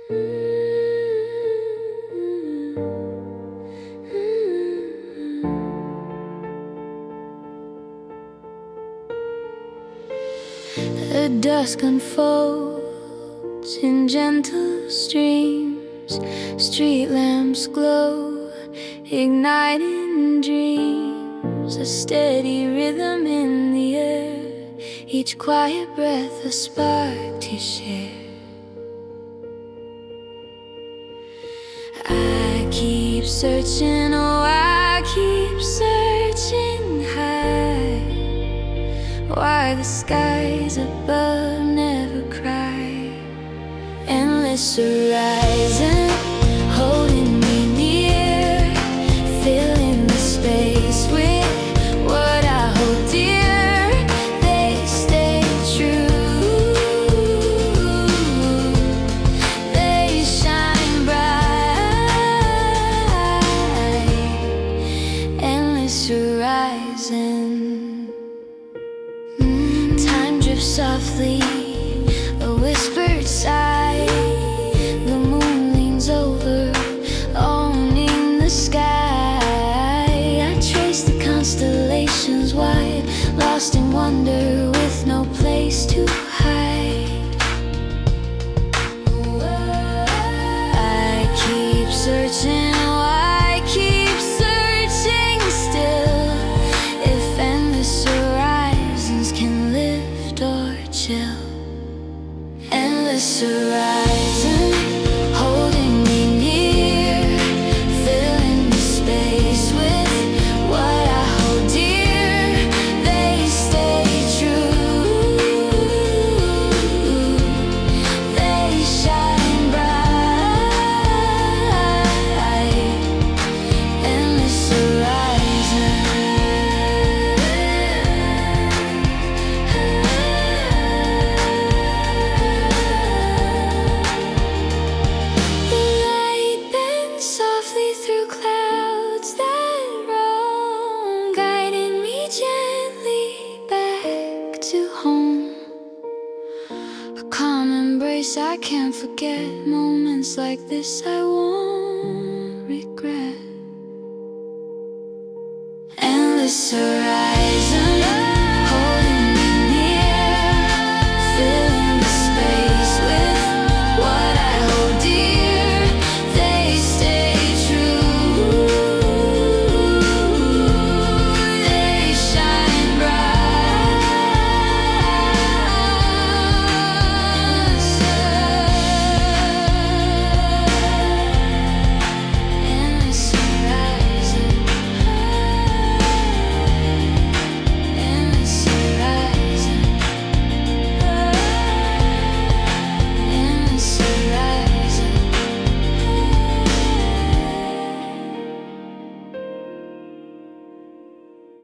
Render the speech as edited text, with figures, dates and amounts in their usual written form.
The dusk unfolds in gentle streams, street lamps glow, igniting dreams. A steady rhythm in the air, each quiet breath a spark to share. I keep searching, oh I keep searching high, why the skies above never cry. Endless horizon holding me near, filling the space with what I hold dear. They stay true, they shine bright. Endless horizon. Time drifts softly, a whispered sigh. The moon leans over, owning the sky. I trace the constellations wide, lost in wonder with no place to hide. I keep searching, oh I keep searching still, if endless horizons can lift or chill. Endless horizon holding me near, filling the space with what I hold dear. They stay true, they shine bright. Endless horizon. The light bends softly through clouds that roam, guiding me gently back to home. A calm embrace I can't forget, moments like this I won't regret. Endless horizon.